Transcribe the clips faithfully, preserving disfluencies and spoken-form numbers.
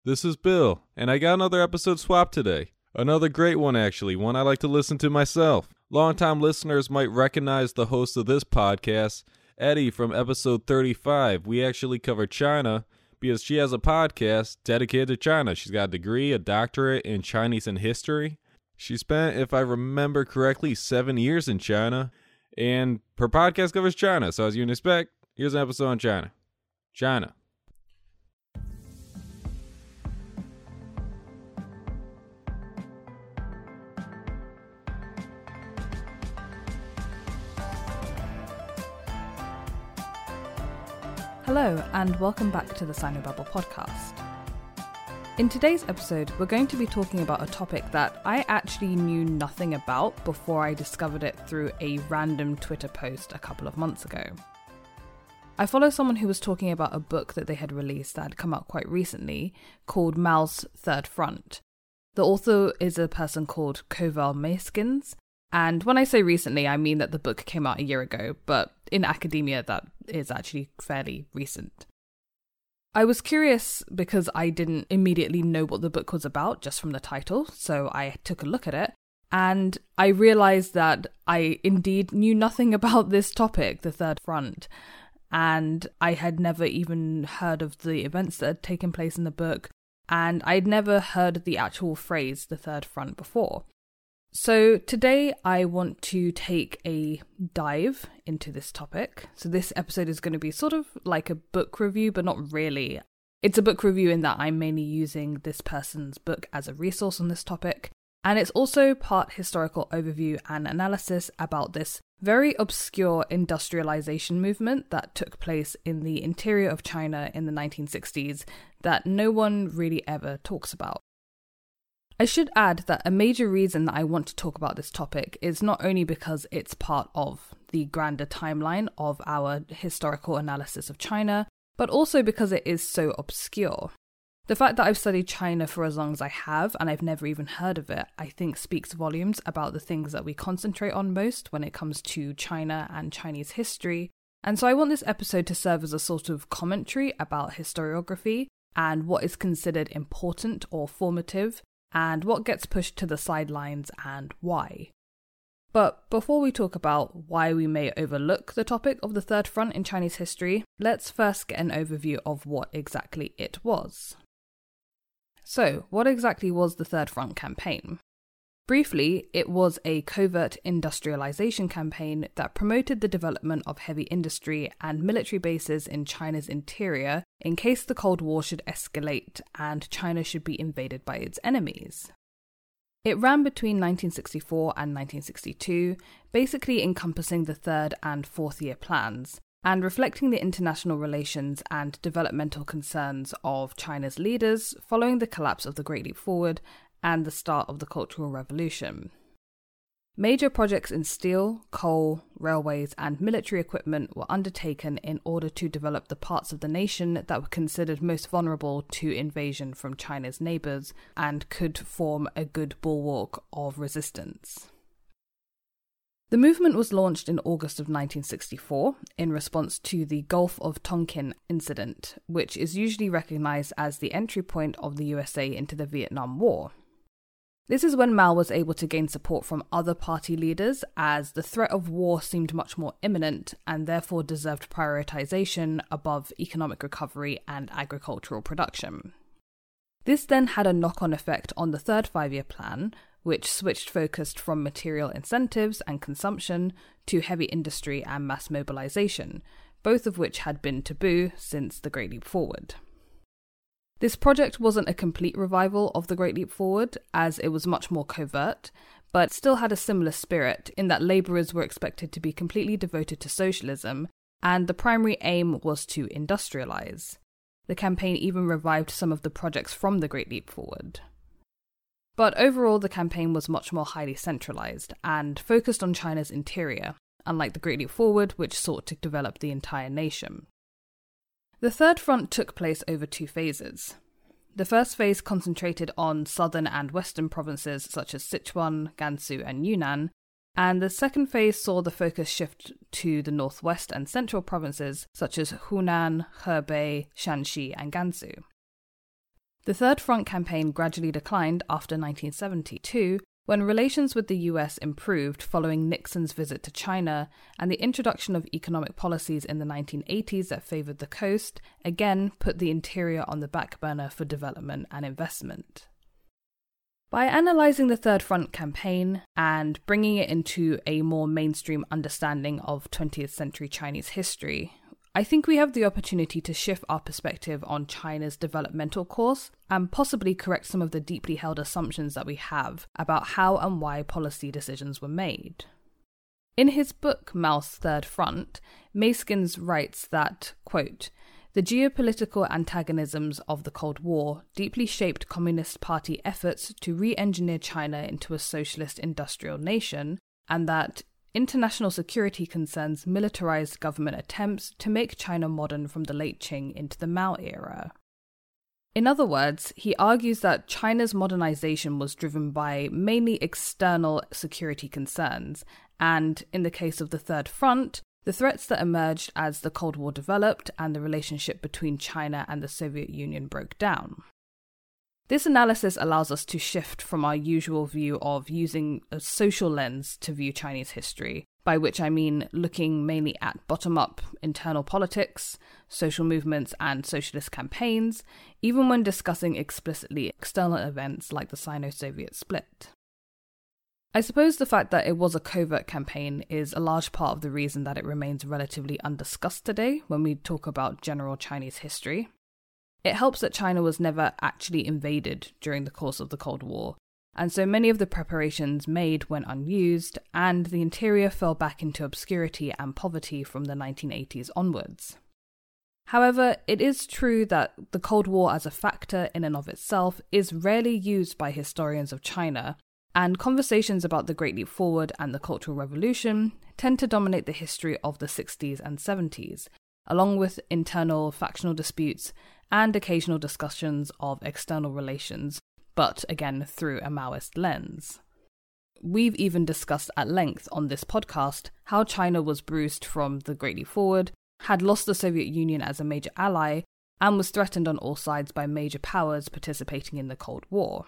This is Bill, and I got another episode swapped today. Another great one, actually, one I like to listen to myself. Longtime listeners might recognize the host of this podcast, Eddie, from episode thirty-five. We actually covered China because she has a podcast dedicated to China. She's got a degree, a doctorate in Chinese and history. She spent, if I remember correctly, seven years in China, and her podcast covers China. So as you can expect, here's an episode on China. China. Hello, and welcome back to the Sinobabble podcast. In today's episode, we're going to be talking about a topic that I actually knew nothing about before I discovered it through a random Twitter post a couple of months ago. I follow someone who was talking about a book that they had released that had come out quite recently called Mao's Third Front. The author is a person called Koval Mayskins, and when I say recently, I mean that the book came out a year ago, but in academia that is actually fairly recent. I was curious because I didn't immediately know what the book was about just from the title, so I took a look at it, and I realized that I indeed knew nothing about this topic, the Third Front, and I had never even heard of the events that had taken place in the book, and I'd never heard the actual phrase, the Third Front, before. So today I want to take a dive into this topic. So this episode is going to be sort of like a book review, but not really. It's a book review in that I'm mainly using this person's book as a resource on this topic. And it's also part historical overview and analysis about this very obscure industrialization movement that took place in the interior of China in the nineteen sixties that no one really ever talks about. I should add that a major reason that I want to talk about this topic is not only because it's part of the grander timeline of our historical analysis of China, but also because it is so obscure. The fact that I've studied China for as long as I have, and I've never even heard of it, I think speaks volumes about the things that we concentrate on most when it comes to China and Chinese history. And so I want this episode to serve as a sort of commentary about historiography and what is considered important or formative, and what gets pushed to the sidelines and why. But before we talk about why we may overlook the topic of the Third Front in Chinese history, let's first get an overview of what exactly it was. So, what exactly was the Third Front campaign? Briefly, it was a covert industrialization campaign that promoted the development of heavy industry and military bases in China's interior in case the Cold War should escalate and China should be invaded by its enemies. It ran between nineteen sixty-four and nineteen sixty-two, basically encompassing the third and fourth year plans, and reflecting the international relations and developmental concerns of China's leaders following the collapse of the Great Leap Forward and the start of the Cultural Revolution. Major projects in steel, coal, railways, and military equipment were undertaken in order to develop the parts of the nation that were considered most vulnerable to invasion from China's neighbours and could form a good bulwark of resistance. The movement was launched in August of nineteen sixty-four in response to the Gulf of Tonkin incident, which is usually recognised as the entry point of the U S A into the Vietnam War. This is when Mao was able to gain support from other party leaders as the threat of war seemed much more imminent and therefore deserved prioritization above economic recovery and agricultural production. This then had a knock-on effect on the third five-year plan, which switched focus from material incentives and consumption to heavy industry and mass mobilization, both of which had been taboo since the Great Leap Forward. This project wasn't a complete revival of the Great Leap Forward, as it was much more covert, but still had a similar spirit in that labourers were expected to be completely devoted to socialism, and the primary aim was to industrialise. The campaign even revived some of the projects from the Great Leap Forward. But overall, the campaign was much more highly centralised and focused on China's interior, unlike the Great Leap Forward, which sought to develop the entire nation. The Third Front took place over two phases. The first phase concentrated on southern and western provinces such as Sichuan, Gansu, and Yunnan, and the second phase saw the focus shift to the northwest and central provinces such as Hunan, Hebei, Shanxi, and Gansu. The Third Front campaign gradually declined after nineteen seventy-two, when relations with the U S improved following Nixon's visit to China and the introduction of economic policies in the nineteen eighties that favoured the coast, again put the interior on the back burner for development and investment. By analysing the Third Front campaign and bringing it into a more mainstream understanding of twentieth century Chinese history, I think we have the opportunity to shift our perspective on China's developmental course and possibly correct some of the deeply held assumptions that we have about how and why policy decisions were made. In his book Mao's Third Front, Maeskins writes that, quote, "The geopolitical antagonisms of the Cold War deeply shaped Communist Party efforts to re-engineer China into a socialist industrial nation, and that international security concerns militarized government attempts to make China modern from the late Qing into the Mao era." In other words, he argues that China's modernization was driven by mainly external security concerns, and in the case of the Third Front, the threats that emerged as the Cold War developed and the relationship between China and the Soviet Union broke down. This analysis allows us to shift from our usual view of using a social lens to view Chinese history, by which I mean looking mainly at bottom-up internal politics, social movements, and socialist campaigns, even when discussing explicitly external events like the Sino-Soviet split. I suppose the fact that it was a covert campaign is a large part of the reason that it remains relatively undiscussed today when we talk about general Chinese history. It helps that China was never actually invaded during the course of the Cold War, and so many of the preparations made went unused, and the interior fell back into obscurity and poverty from the nineteen eighties onwards. However, it is true that the Cold War as a factor in and of itself is rarely used by historians of China, and conversations about the Great Leap Forward and the Cultural Revolution tend to dominate the history of the sixties and seventies, along with internal factional disputes and occasional discussions of external relations, but again through a Maoist lens. We've even discussed at length on this podcast how China was bruised from the Great Leap Forward, had lost the Soviet Union as a major ally, and was threatened on all sides by major powers participating in the Cold War.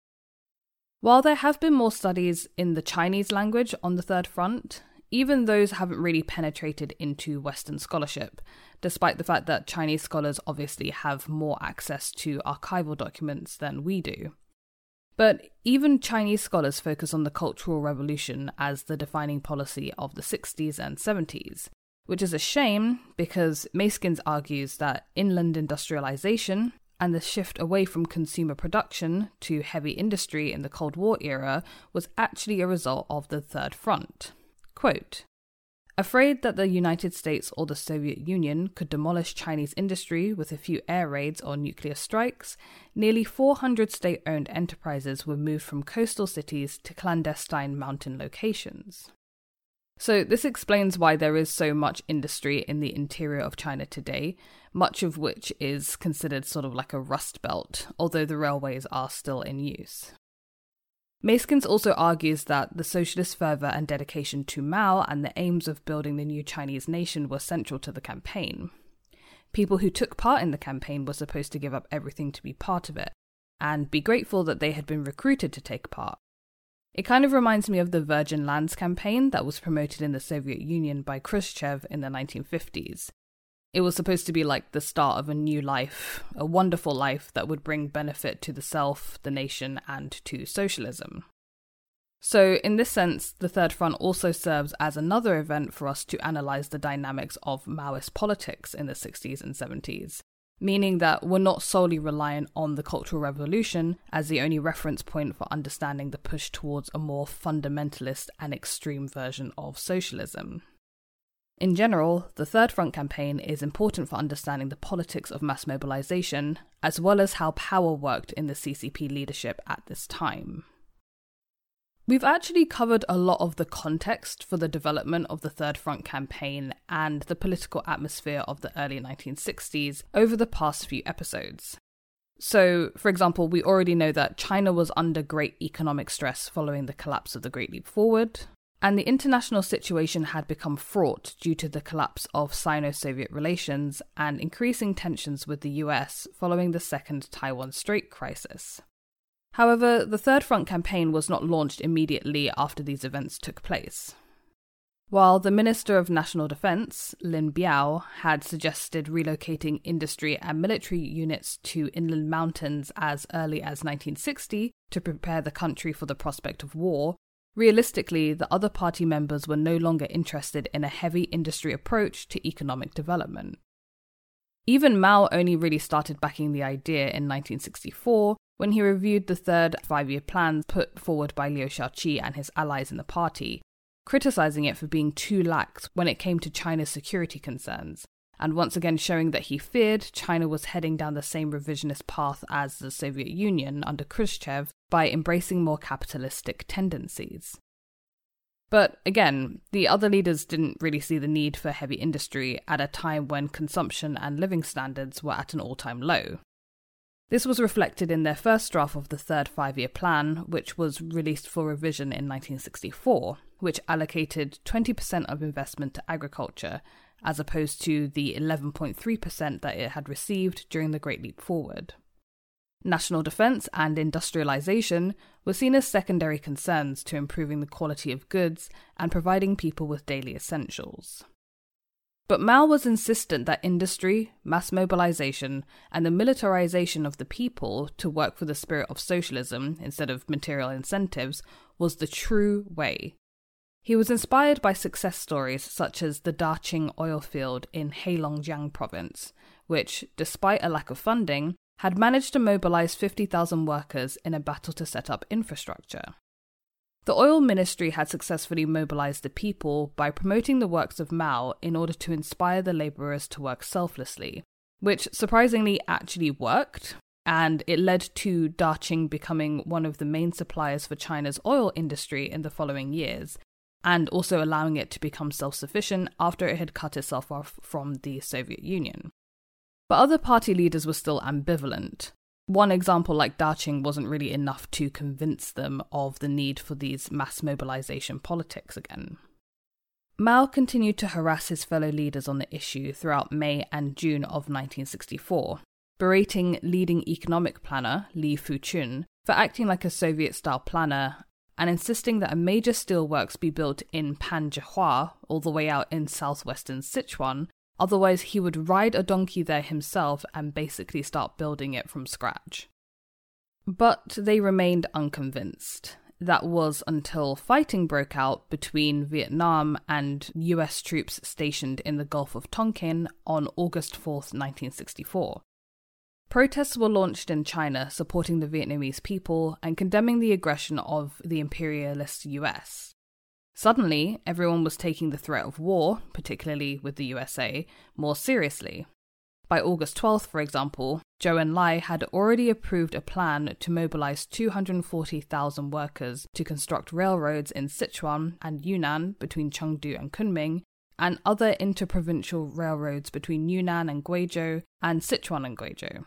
While there have been more studies in the Chinese language on the Third Front, even those haven't really penetrated into Western scholarship, despite the fact that Chinese scholars obviously have more access to archival documents than we do. But even Chinese scholars focus on the Cultural Revolution as the defining policy of the sixties and seventies, which is a shame because Maeskins argues that inland industrialization and the shift away from consumer production to heavy industry in the Cold War era was actually a result of the Third Front. Quote, "Afraid that the United States or the Soviet Union could demolish Chinese industry with a few air raids or nuclear strikes, nearly four hundred state-owned enterprises were moved from coastal cities to clandestine mountain locations." So this explains why there is so much industry in the interior of China today, much of which is considered sort of like a rust belt, although the railways are still in use. Maeskins also argues that the socialist fervour and dedication to Mao and the aims of building the new Chinese nation were central to the campaign. People who took part in the campaign were supposed to give up everything to be part of it, and be grateful that they had been recruited to take part. It kind of reminds me of the Virgin Lands campaign that was promoted in the Soviet Union by Khrushchev in the nineteen fifties. It was supposed to be like the start of a new life, a wonderful life that would bring benefit to the self, the nation, and to socialism. So in this sense, the Third Front also serves as another event for us to analyse the dynamics of Maoist politics in the sixties and seventies, meaning that we're not solely reliant on the Cultural Revolution as the only reference point for understanding the push towards a more fundamentalist and extreme version of socialism. In general, the Third Front campaign is important for understanding the politics of mass mobilization, as well as how power worked in the C C P leadership at this time. We've actually covered a lot of the context for the development of the Third Front campaign and the political atmosphere of the early nineteen sixties over the past few episodes. So, for example, we already know that China was under great economic stress following the collapse of the Great Leap Forward. and the international situation had become fraught due to the collapse of Sino-Soviet relations and increasing tensions with the U S following the Second Taiwan Strait crisis. However, the Third Front campaign was not launched immediately after these events took place. While the Minister of National Defense, Lin Biao, had suggested relocating industry and military units to inland mountains as early as nineteen sixty to prepare the country for the prospect of war, realistically, the other party members were no longer interested in a heavy industry approach to economic development. Even Mao only really started backing the idea in nineteen sixty-four, when he reviewed the third five-year plan put forward by Liu Shaoqi and his allies in the party, criticizing it for being too lax when it came to China's security concerns, and once again showing that he feared China was heading down the same revisionist path as the Soviet Union under Khrushchev by embracing more capitalistic tendencies. But again, the other leaders didn't really see the need for heavy industry at a time when consumption and living standards were at an all-time low. This was reflected in their first draft of the third five-year plan, which was released for revision in nineteen sixty-four, which allocated twenty percent of investment to agriculture, as opposed to the eleven point three percent that it had received during the Great Leap Forward. National defense and industrialization were seen as secondary concerns to improving the quality of goods and providing people with daily essentials. But Mao was insistent that industry, mass mobilization, and the militarization of the people to work for the spirit of socialism instead of material incentives was the true way. He was inspired by success stories such as the Daqing oil field in Heilongjiang province, which, despite a lack of funding, had managed to mobilize fifty thousand workers in a battle to set up infrastructure. The oil ministry had successfully mobilized the people by promoting the works of Mao in order to inspire the laborers to work selflessly, which surprisingly actually worked, and it led to Daqing becoming one of the main suppliers for China's oil industry in the following years, and also allowing it to become self-sufficient after it had cut itself off from the Soviet Union. But other party leaders were still ambivalent. One example like Daqing wasn't really enough to convince them of the need for these mass mobilization politics again. Mao continued to harass his fellow leaders on the issue throughout May and June of nineteen sixty-four, berating leading economic planner Li Fuchun for acting like a Soviet-style planner and insisting that a major steelworks be built in Panzhihua, all the way out in southwestern Sichuan. Otherwise, he would ride a donkey there himself and basically start building it from scratch. But they remained unconvinced. That was until fighting broke out between Vietnam and U S troops stationed in the Gulf of Tonkin on August fourth, nineteen sixty-four. Protests were launched in China supporting the Vietnamese people and condemning the aggression of the imperialist U S. Suddenly, everyone was taking the threat of war, particularly with the U S A, more seriously. By August twelfth, for example, Zhou Enlai had already approved a plan to mobilize two hundred forty thousand workers to construct railroads in Sichuan and Yunnan between Chengdu and Kunming, and other interprovincial railroads between Yunnan and Guizhou and Sichuan and Guizhou.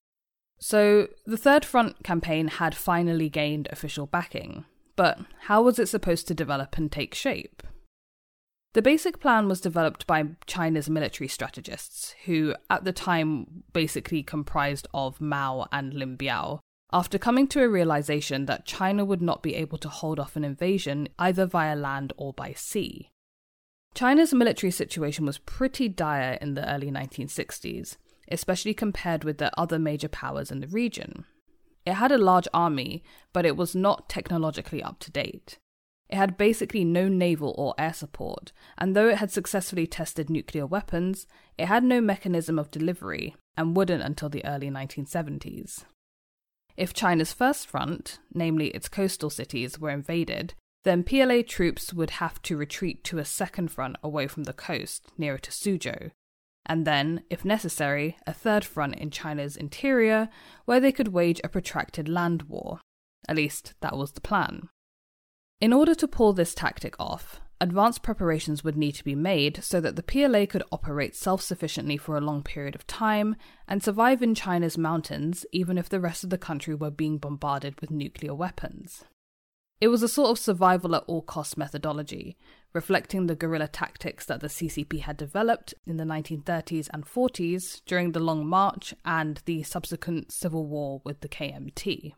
So, the Third Front campaign had finally gained official backing. But how was it supposed to develop and take shape? The basic plan was developed by China's military strategists, who at the time basically comprised of Mao and Lin Biao, after coming to a realization that China would not be able to hold off an invasion either via land or by sea. China's military situation was pretty dire in the early nineteen sixties, especially compared with the other major powers in the region. It had a large army, but it was not technologically up to date. It had basically no naval or air support, and though it had successfully tested nuclear weapons, it had no mechanism of delivery, and wouldn't until the early nineteen seventies. If China's first front, namely its coastal cities, were invaded, then P L A troops would have to retreat to a second front away from the coast, nearer to Suzhou, and then, if necessary, a third front in China's interior, where they could wage a protracted land war. At least, that was the plan. In order to pull this tactic off, advanced preparations would need to be made so that the P L A could operate self-sufficiently for a long period of time and survive in China's mountains even if the rest of the country were being bombarded with nuclear weapons. It was a sort of survival at all costs methodology, reflecting the guerrilla tactics that the C C P had developed in the nineteen thirties and forties during the Long March and the subsequent civil war with the K M T.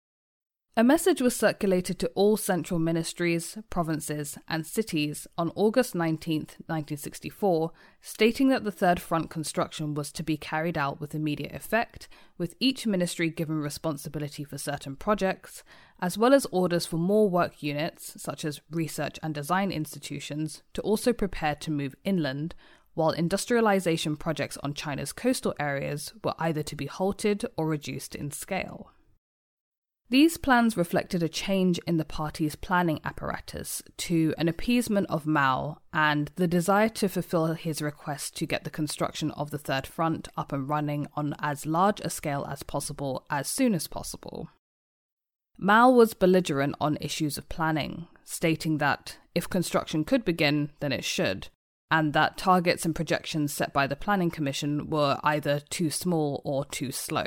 A message was circulated to all central ministries, provinces, and cities on August nineteenth, nineteen sixty-four, stating that the Third Front construction was to be carried out with immediate effect, with each ministry given responsibility for certain projects, as well as orders for more work units, such as research and design institutions, to also prepare to move inland, while industrialization projects on China's coastal areas were either to be halted or reduced in scale. These plans reflected a change in the party's planning apparatus to an appeasement of Mao and the desire to fulfill his request to get the construction of the Third Front up and running on as large a scale as possible as soon as possible. Mao was belligerent on issues of planning, stating that if construction could begin, then it should, and that targets and projections set by the Planning Commission were either too small or too slow.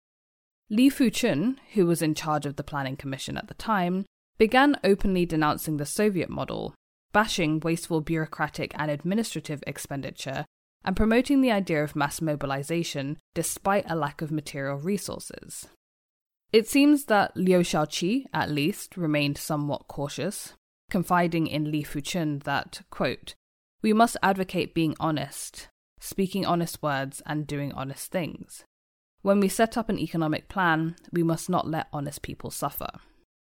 Li Fuchun, who was in charge of the Planning Commission at the time, began openly denouncing the Soviet model, bashing wasteful bureaucratic and administrative expenditure, and promoting the idea of mass mobilization despite a lack of material resources. It seems that Liu Shaoqi, at least, remained somewhat cautious, confiding in Li Fuchun that, quote, "We must advocate being honest, speaking honest words and doing honest things. When we set up an economic plan, we must not let honest people suffer."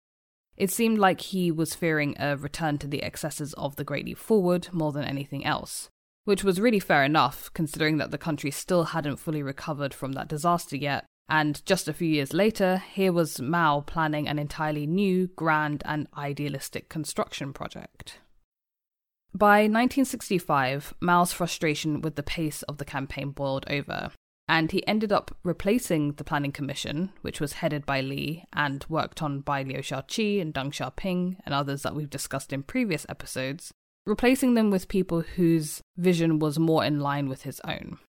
It seemed like he was fearing a return to the excesses of the Great Leap Forward more than anything else, which was really fair enough, considering that the country still hadn't fully recovered from that disaster yet, and just a few years later, here was Mao planning an entirely new, grand, and idealistic construction project. By nineteen sixty-five, Mao's frustration with the pace of the campaign boiled over, and he ended up replacing the Planning Commission, which was headed by Li and worked on by Liu Shaoqi and Deng Xiaoping and others that we've discussed in previous episodes, replacing them with people whose vision was more in line with his own.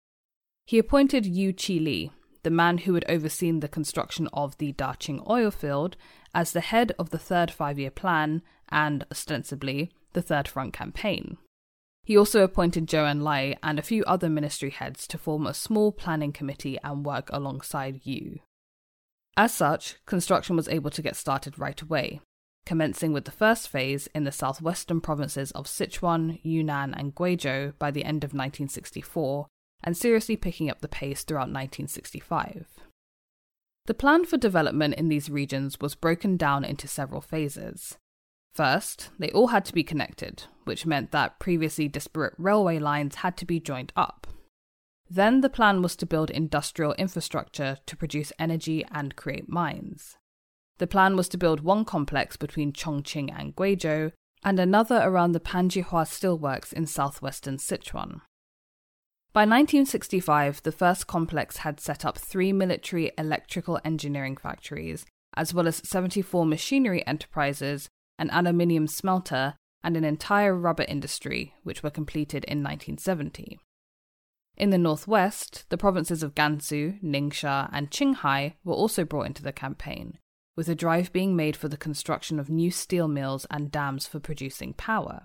He appointed Yu Qili, the man who had overseen the construction of the Daqing oil field, as the head of the third five-year plan and, ostensibly, the Third Front campaign. He also appointed Zhou Enlai and a few other ministry heads to form a small planning committee and work alongside Yu. As such, construction was able to get started right away, commencing with the first phase in the southwestern provinces of Sichuan, Yunnan, and Guizhou by the end of nineteen sixty-four, and seriously picking up the pace throughout nineteen sixty-five. The plan for development in these regions was broken down into several phases. First, they all had to be connected, which meant that previously disparate railway lines had to be joined up. Then the plan was to build industrial infrastructure to produce energy and create mines. The plan was to build one complex between Chongqing and Guizhou, and another around the Panjihua steelworks in southwestern Sichuan. By nineteen sixty-five, the first complex had set up three military electrical engineering factories, as well as seventy-four machinery enterprises, an aluminium smelter, and an entire rubber industry, which were completed in nineteen seventy. In the northwest, the provinces of Gansu, Ningxia, and Qinghai were also brought into the campaign, with a drive being made for the construction of new steel mills and dams for producing power.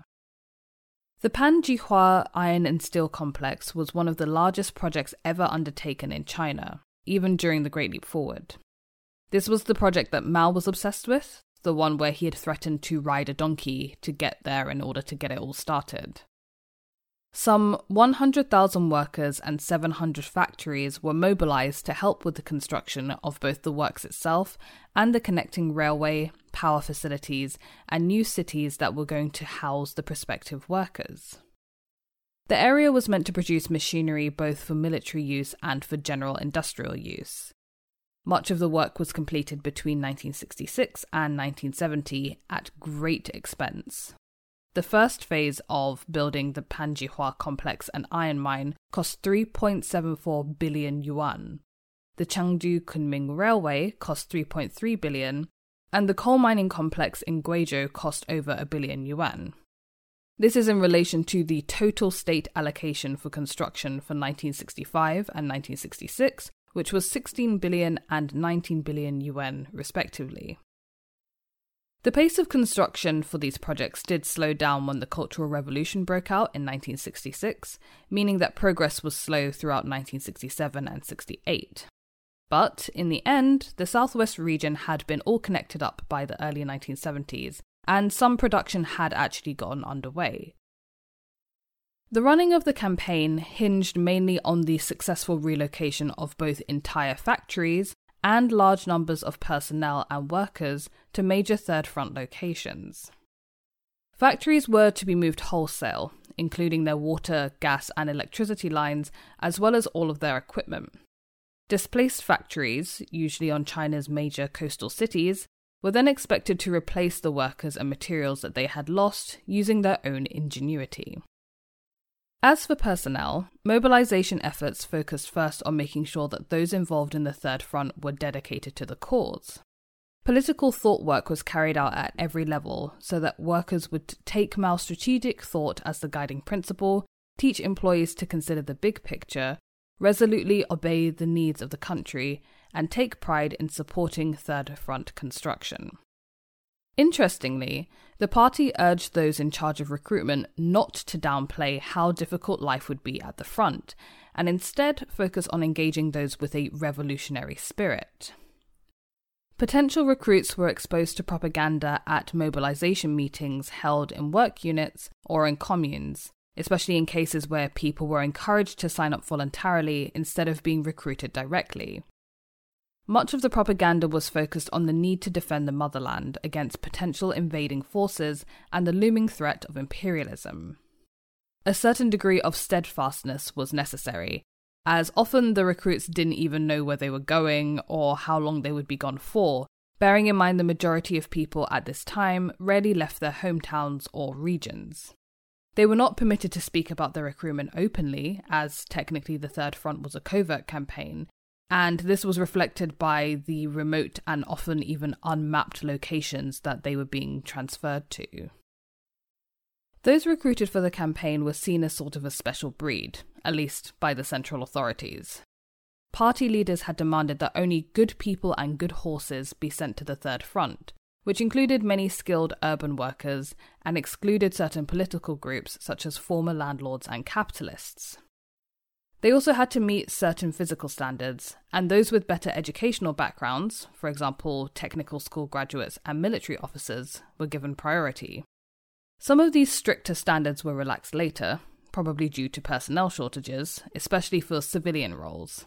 The Panjihua Iron and Steel Complex was one of the largest projects ever undertaken in China, even during the Great Leap Forward. This was the project that Mao was obsessed with, the one where he had threatened to ride a donkey to get there in order to get it all started. Some one hundred thousand workers and seven hundred factories were mobilized to help with the construction of both the works itself and the connecting railway, power facilities, and new cities that were going to house the prospective workers. The area was meant to produce machinery both for military use and for general industrial use. Much of the work was completed between nineteen sixty-six and nineteen seventy at great expense. The first phase of building the Panjihua complex and iron mine cost three point seven four billion yuan. The Chengdu Kunming Railway cost three point three billion, and the coal mining complex in Guizhou cost over a billion yuan. This is in relation to the total state allocation for construction for nineteen sixty-five and nineteen sixty-six, which was sixteen billion and nineteen billion yuan, respectively. The pace of construction for these projects did slow down when the Cultural Revolution broke out in nineteen sixty-six, meaning that progress was slow throughout nineteen sixty-seven and sixty-eight. But, in the end, the southwest region had been all connected up by the early nineteen seventies, and some production had actually gotten underway. The running of the campaign hinged mainly on the successful relocation of both entire factories and large numbers of personnel and workers to major Third Front locations. Factories were to be moved wholesale, including their water, gas and electricity lines, as well as all of their equipment. Displaced factories, usually on China's major coastal cities, were then expected to replace the workers and materials that they had lost using their own ingenuity. As for personnel, mobilization efforts focused first on making sure that those involved in the Third Front were dedicated to the cause. Political thought work was carried out at every level so that workers would take Mao's strategic thought as the guiding principle, teach employees to consider the big picture, resolutely obey the needs of the country, and take pride in supporting Third Front construction. Interestingly, the party urged those in charge of recruitment not to downplay how difficult life would be at the front, and instead focus on engaging those with a revolutionary spirit. Potential recruits were exposed to propaganda at mobilization meetings held in work units or in communes, especially in cases where people were encouraged to sign up voluntarily instead of being recruited directly. Much of the propaganda was focused on the need to defend the motherland against potential invading forces and the looming threat of imperialism. A certain degree of steadfastness was necessary, as often the recruits didn't even know where they were going or how long they would be gone for, bearing in mind the majority of people at this time rarely left their hometowns or regions. They were not permitted to speak about their recruitment openly, as technically the Third Front was a covert campaign, and this was reflected by the remote and often even unmapped locations that they were being transferred to. Those recruited for the campaign were seen as sort of a special breed, at least by the central authorities. Party leaders had demanded that only good people and good horses be sent to the Third Front, which included many skilled urban workers and excluded certain political groups such as former landlords and capitalists. They also had to meet certain physical standards, and those with better educational backgrounds, for example technical school graduates and military officers, were given priority. Some of these stricter standards were relaxed later, probably due to personnel shortages, especially for civilian roles.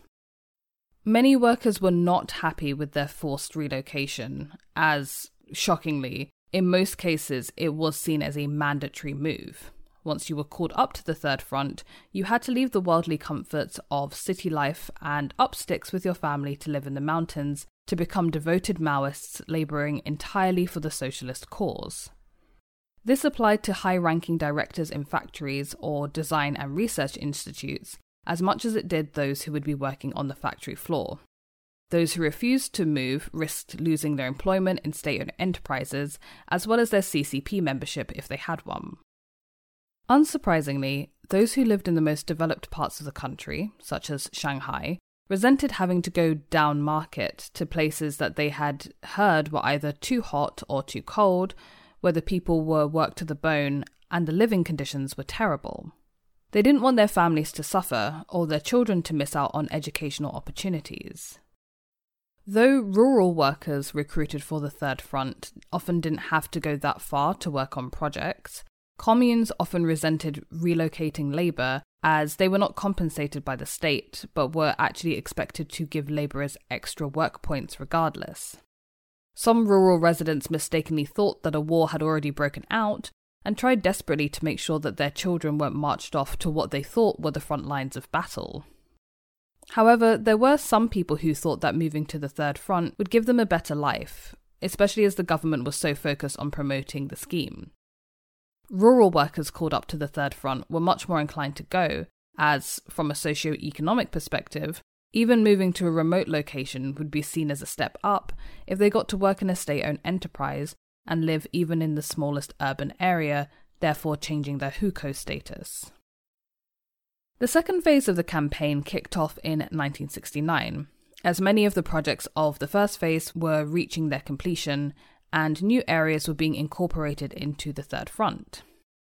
Many workers were not happy with their forced relocation, as, shockingly, in most cases it was seen as a mandatory move. Once you were called up to the Third Front, you had to leave the worldly comforts of city life and up sticks with your family to live in the mountains to become devoted Maoists labouring entirely for the socialist cause. This applied to high-ranking directors in factories or design and research institutes as much as it did those who would be working on the factory floor. Those who refused to move risked losing their employment in state-owned enterprises, as well as their C C P membership if they had one. Unsurprisingly, those who lived in the most developed parts of the country, such as Shanghai, resented having to go down market to places that they had heard were either too hot or too cold, where the people were worked to the bone and the living conditions were terrible. They didn't want their families to suffer or their children to miss out on educational opportunities. Though rural workers recruited for the Third Front often didn't have to go that far to work on projects, communes often resented relocating labour as they were not compensated by the state, but were actually expected to give labourers extra work points regardless. Some rural residents mistakenly thought that a war had already broken out and tried desperately to make sure that their children weren't marched off to what they thought were the front lines of battle. However, there were some people who thought that moving to the Third Front would give them a better life, especially as the government was so focused on promoting the scheme. Rural workers called up to the Third Front were much more inclined to go, as, from a socio-economic perspective, even moving to a remote location would be seen as a step up if they got to work in a state-owned enterprise and live even in the smallest urban area, therefore changing their hukou status. The second phase of the campaign kicked off in nineteen sixty-nine, as many of the projects of the first phase were reaching their completion, and new areas were being incorporated into the Third Front.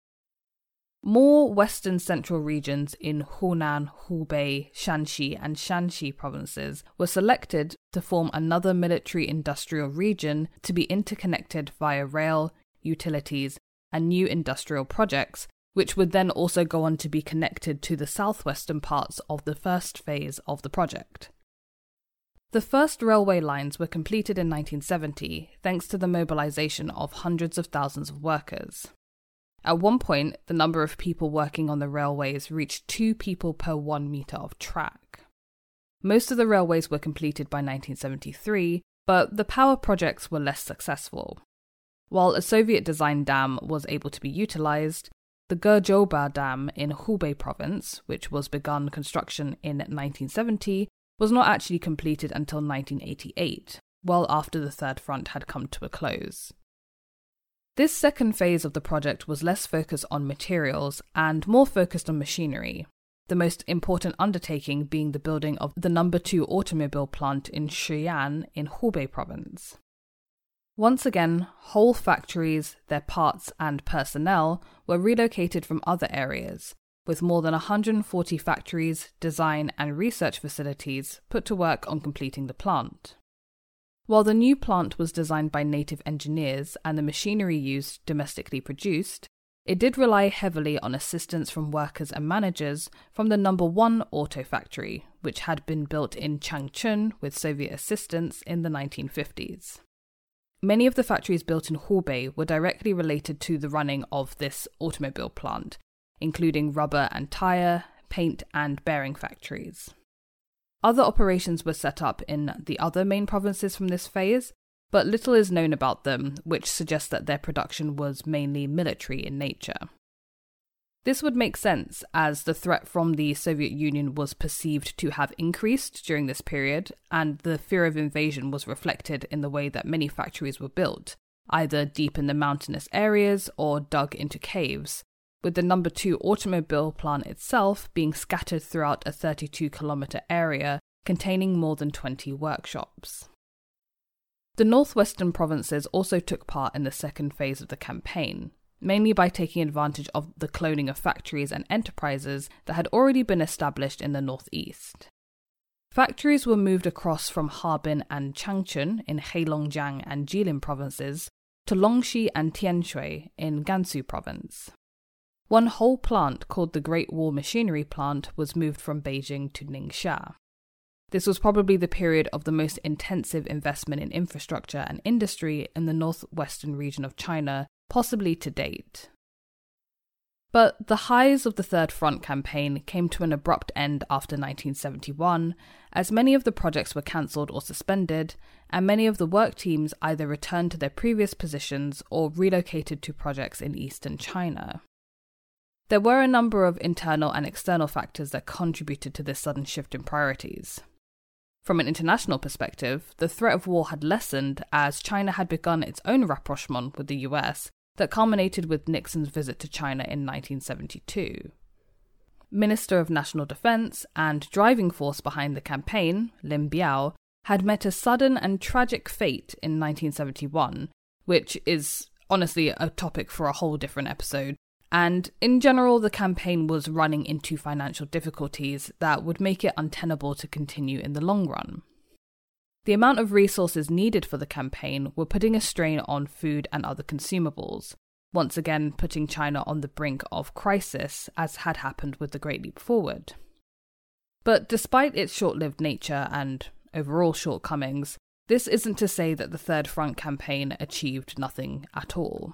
More western central regions in Hunan, Hubei, Shanxi, and Shanxi provinces were selected to form another military-industrial region to be interconnected via rail, utilities, and new industrial projects, which would then also go on to be connected to the southwestern parts of the first phase of the project. The first railway lines were completed in nineteen seventy, thanks to the mobilization of hundreds of thousands of workers. At one point, the number of people working on the railways reached two people per one metre of track. Most of the railways were completed by nineteen seventy-three, but the power projects were less successful. While a Soviet-designed dam was able to be utilised, the Gezhouba Dam in Hubei province, which was begun construction in nineteen seventy, was not actually completed until nineteen eighty-eight, well after the Third Front had come to a close. This second phase of the project was less focused on materials and more focused on machinery, the most important undertaking being the building of the number two automobile plant in Shiyan in Hubei province. Once again, whole factories, their parts and personnel were relocated from other areas, with more than one hundred forty factories, design and research facilities put to work on completing the plant. While the new plant was designed by native engineers and the machinery used domestically produced, it did rely heavily on assistance from workers and managers from the number one auto factory, which had been built in Changchun with Soviet assistance in the nineteen fifties. Many of the factories built in Hubei were directly related to the running of this automobile plant, including rubber and tire, paint and bearing factories. Other operations were set up in the other main provinces from this phase, but little is known about them, which suggests that their production was mainly military in nature. This would make sense, as the threat from the Soviet Union was perceived to have increased during this period, and the fear of invasion was reflected in the way that many factories were built, either deep in the mountainous areas or dug into caves, with the number two automobile plant itself being scattered throughout a thirty-two kilometre area containing more than twenty workshops. The northwestern provinces also took part in the second phase of the campaign, mainly by taking advantage of the cloning of factories and enterprises that had already been established in the northeast. Factories were moved across from Harbin and Changchun in Heilongjiang and Jilin provinces to Longxi and Tianshui in Gansu province. One whole plant called the Great Wall Machinery Plant was moved from Beijing to Ningxia. This was probably the period of the most intensive investment in infrastructure and industry in the northwestern region of China, possibly to date. But the highs of the Third Front campaign came to an abrupt end after nineteen seventy-one, as many of the projects were cancelled or suspended, and many of the work teams either returned to their previous positions or relocated to projects in eastern China. There were a number of internal and external factors that contributed to this sudden shift in priorities. From an international perspective, the threat of war had lessened as China had begun its own rapprochement with the U S that culminated with Nixon's visit to China in nineteen seventy-two. Minister of National Defense and driving force behind the campaign, Lin Biao, had met a sudden and tragic fate in nineteen seventy-one, which is honestly a topic for a whole different episode. And in general, the campaign was running into financial difficulties that would make it untenable to continue in the long run. The amount of resources needed for the campaign were putting a strain on food and other consumables, once again putting China on the brink of crisis, as had happened with the Great Leap Forward. But despite its short-lived nature and overall shortcomings, this isn't to say that the Third Front campaign achieved nothing at all.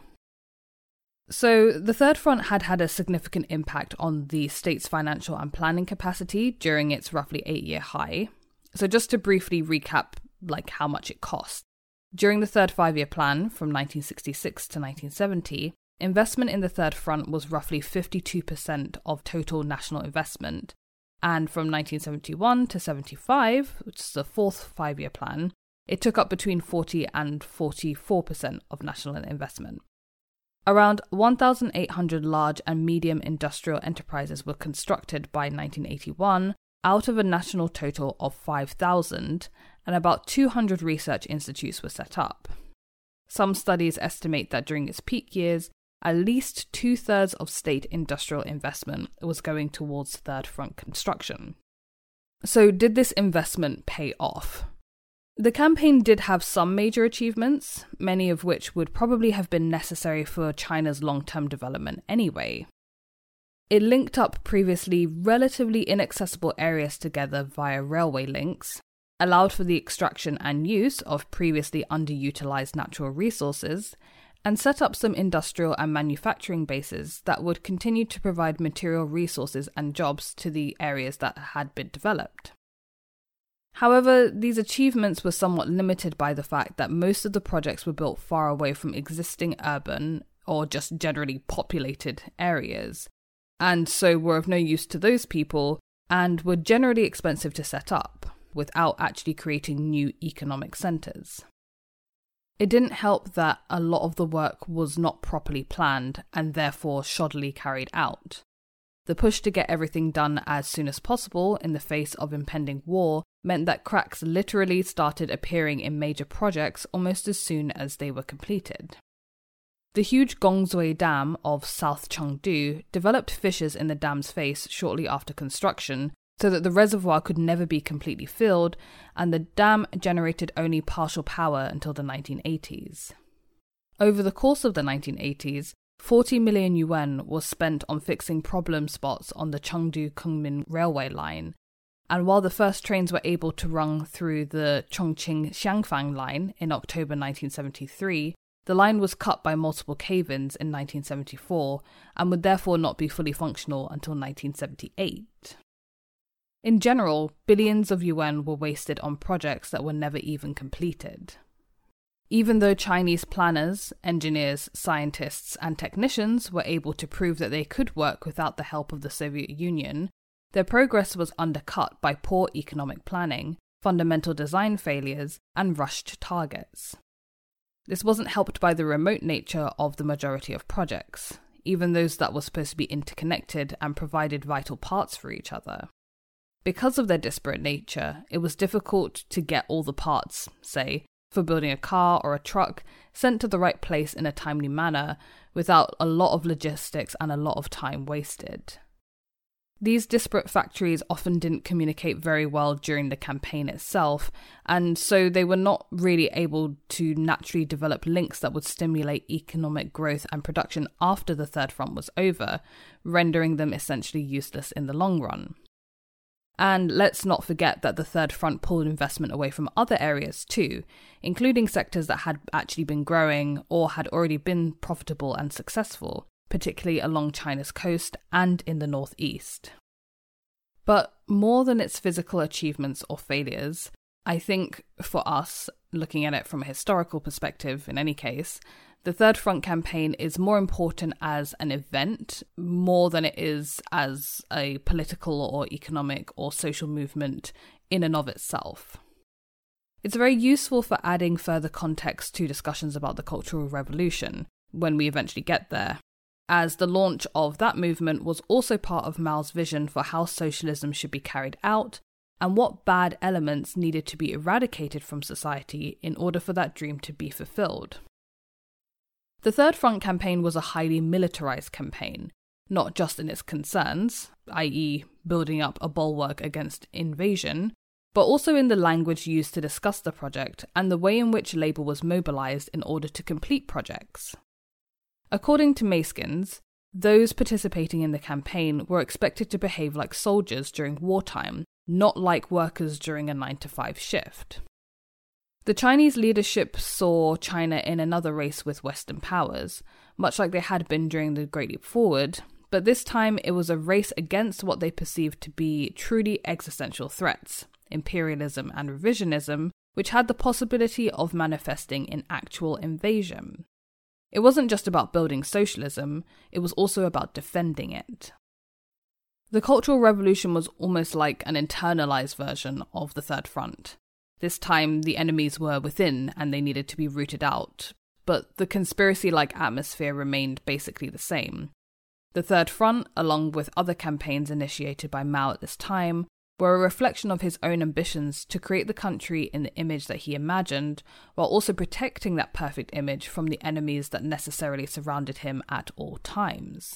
So, the Third Front had had a significant impact on the state's financial and planning capacity during its roughly eight-year high. So just to briefly recap, like, how much it cost. During the Third Five-Year Plan, from nineteen sixty-six to nineteen seventy, investment in the Third Front was roughly fifty-two percent of total national investment, and from nineteen seventy-one to seventy-five, which is the fourth five-year plan, it took up between forty and forty-four percent of national investment. Around one thousand eight hundred large and medium industrial enterprises were constructed by nineteen eighty-one, out of a national total of five thousand, and about two hundred research institutes were set up. Some studies estimate that during its peak years, at least two-thirds of state industrial investment was going towards Third Front construction. So did this investment pay off? The campaign did have some major achievements, many of which would probably have been necessary for China's long-term development anyway. It linked up previously relatively inaccessible areas together via railway links, allowed for the extraction and use of previously underutilized natural resources, and set up some industrial and manufacturing bases that would continue to provide material resources and jobs to the areas that had been developed. However, these achievements were somewhat limited by the fact that most of the projects were built far away from existing urban or just generally populated areas, and so were of no use to those people and were generally expensive to set up, without actually creating new economic centres. It didn't help that a lot of the work was not properly planned and therefore shoddily carried out. The push to get everything done as soon as possible in the face of impending war meant that cracks literally started appearing in major projects almost as soon as they were completed. The huge Gongzui Dam of South Chengdu developed fissures in the dam's face shortly after construction, so that the reservoir could never be completely filled, and the dam generated only partial power until the nineteen eighties. Over the course of the nineteen eighties, forty million yuan was spent on fixing problem spots on the Chengdu-Kunming railway line, and while the first trains were able to run through the Chongqing-Xiangfang line in October nineteen seventy-three, the line was cut by multiple cave-ins in nineteen seventy-four, and would therefore not be fully functional until nineteen seventy-eight. In general, billions of yuan were wasted on projects that were never even completed. Even though Chinese planners, engineers, scientists, and technicians were able to prove that they could work without the help of the Soviet Union, their progress was undercut by poor economic planning, fundamental design failures, and rushed targets. This wasn't helped by the remote nature of the majority of projects, even those that were supposed to be interconnected and provided vital parts for each other. Because of their disparate nature, it was difficult to get all the parts, say, for building a car or a truck, sent to the right place in a timely manner, without a lot of logistics and a lot of time wasted. These disparate factories often didn't communicate very well during the campaign itself, and so they were not really able to naturally develop links that would stimulate economic growth and production after the Third Front was over, rendering them essentially useless in the long run. And let's not forget that the Third Front pulled investment away from other areas too, including sectors that had actually been growing or had already been profitable and successful, particularly along China's coast and in the northeast. But more than its physical achievements or failures, I think for us, looking at it from a historical perspective in any case, the Third Front campaign is more important as an event more than it is as a political or economic or social movement in and of itself. It's very useful for adding further context to discussions about the Cultural Revolution, when we eventually get there, as the launch of that movement was also part of Mao's vision for how socialism should be carried out and what bad elements needed to be eradicated from society in order for that dream to be fulfilled. The Third Front campaign was a highly militarized campaign, not just in its concerns, that is building up a bulwark against invasion, but also in the language used to discuss the project and the way in which labour was mobilized in order to complete projects. According to Maeskins, those participating in the campaign were expected to behave like soldiers during wartime, not like workers during a nine to five shift. The Chinese leadership saw China in another race with Western powers, much like they had been during the Great Leap Forward, but this time it was a race against what they perceived to be truly existential threats, imperialism and revisionism, which had the possibility of manifesting in actual invasion. It wasn't just about building socialism, it was also about defending it. The Cultural Revolution was almost like an internalized version of the Third Front. This time, the enemies were within and they needed to be rooted out, but the conspiracy-like atmosphere remained basically the same. The Third Front, along with other campaigns initiated by Mao at this time, were a reflection of his own ambitions to create the country in the image that he imagined, while also protecting that perfect image from the enemies that necessarily surrounded him at all times.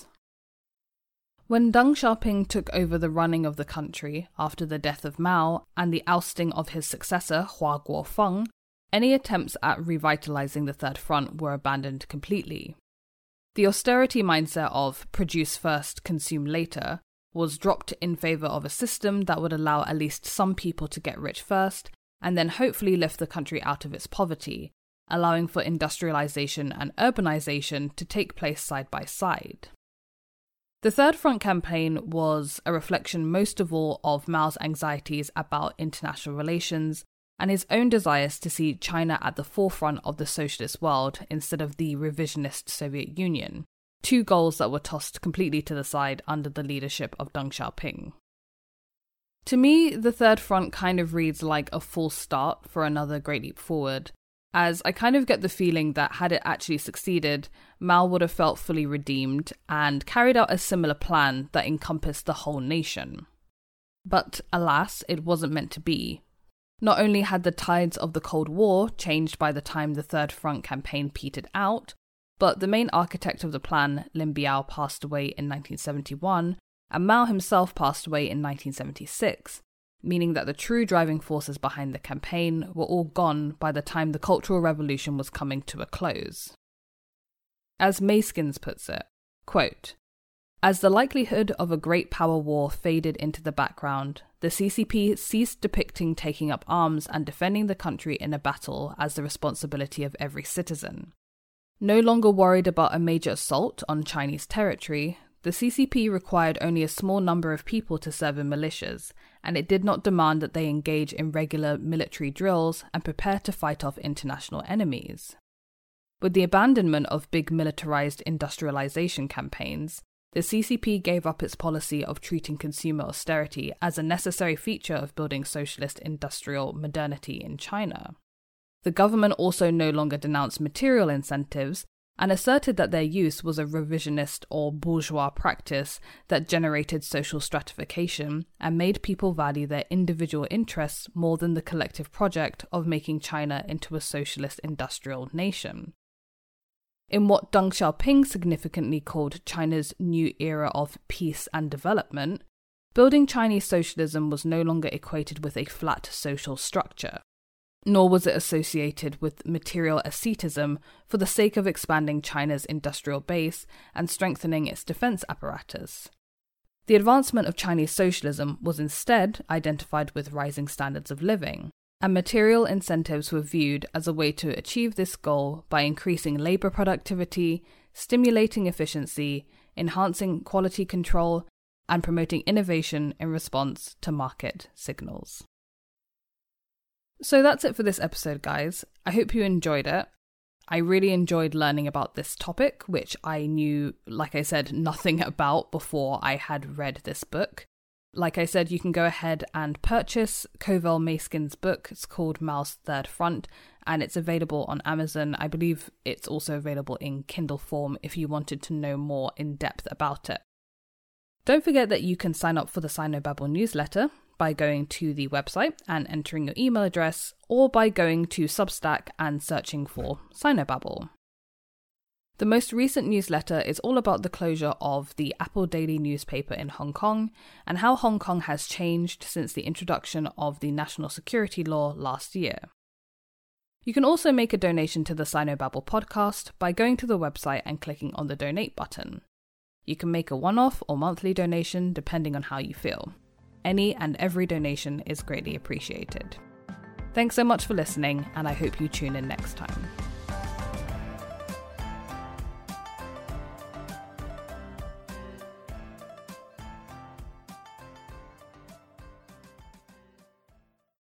When Deng Xiaoping took over the running of the country after the death of Mao and the ousting of his successor Hua Guofeng, any attempts at revitalizing the Third Front were abandoned completely. The austerity mindset of produce first, consume later was dropped in favor of a system that would allow at least some people to get rich first and then hopefully lift the country out of its poverty, allowing for industrialization and urbanization to take place side by side. The Third Front campaign was a reflection most of all of Mao's anxieties about international relations and his own desires to see China at the forefront of the socialist world instead of the revisionist Soviet Union, two goals that were tossed completely to the side under the leadership of Deng Xiaoping. To me, the Third Front kind of reads like a false start for another great leap forward, as I kind of get the feeling that had it actually succeeded, Mao would have felt fully redeemed and carried out a similar plan that encompassed the whole nation. But alas, it wasn't meant to be. Not only had the tides of the Cold War changed by the time the Third Front campaign petered out, but the main architect of the plan, Lin Biao, passed away in nineteen seventy-one, and Mao himself passed away in nineteen seventy-six, meaning that the true driving forces behind the campaign were all gone by the time the Cultural Revolution was coming to a close. As Mayskins puts it, quote, "As the likelihood of a great power war faded into the background, the C C P ceased depicting taking up arms and defending the country in a battle as the responsibility of every citizen. No longer worried about a major assault on Chinese territory, the C C P required only a small number of people to serve in militias, and it did not demand that they engage in regular military drills and prepare to fight off international enemies. With the abandonment of big militarized industrialization campaigns, the C C P gave up its policy of treating consumer austerity as a necessary feature of building socialist industrial modernity in China. The government also no longer denounced material incentives and asserted that their use was a revisionist or bourgeois practice that generated social stratification and made people value their individual interests more than the collective project of making China into a socialist industrial nation. In what Deng Xiaoping significantly called China's new era of peace and development, building Chinese socialism was no longer equated with a flat social structure, nor was it associated with material asceticism for the sake of expanding China's industrial base and strengthening its defense apparatus. The advancement of Chinese socialism was instead identified with rising standards of living, and material incentives were viewed as a way to achieve this goal by increasing labor productivity, stimulating efficiency, enhancing quality control, and promoting innovation in response to market signals. So that's it for this episode, guys. I hope you enjoyed it. I really enjoyed learning about this topic, which I knew, like I said, nothing about before I had read this book. Like I said, you can go ahead and purchase Covell Mayskin's book. It's called Mao's Third Front, and it's available on Amazon. I believe it's also available in Kindle form if you wanted to know more in depth about it. Don't forget that you can sign up for the Sinobabble newsletter by going to the website and entering your email address, or by going to Substack and searching for Sinobabble. The most recent newsletter is all about the closure of the Apple Daily newspaper in Hong Kong and how Hong Kong has changed since the introduction of the national security law last year. You can also make a donation to the Sinobabble podcast by going to the website and clicking on the donate button. You can make a one-off or monthly donation depending on how you feel. Any and every donation is greatly appreciated. Thanks so much for listening, and I hope you tune in next time.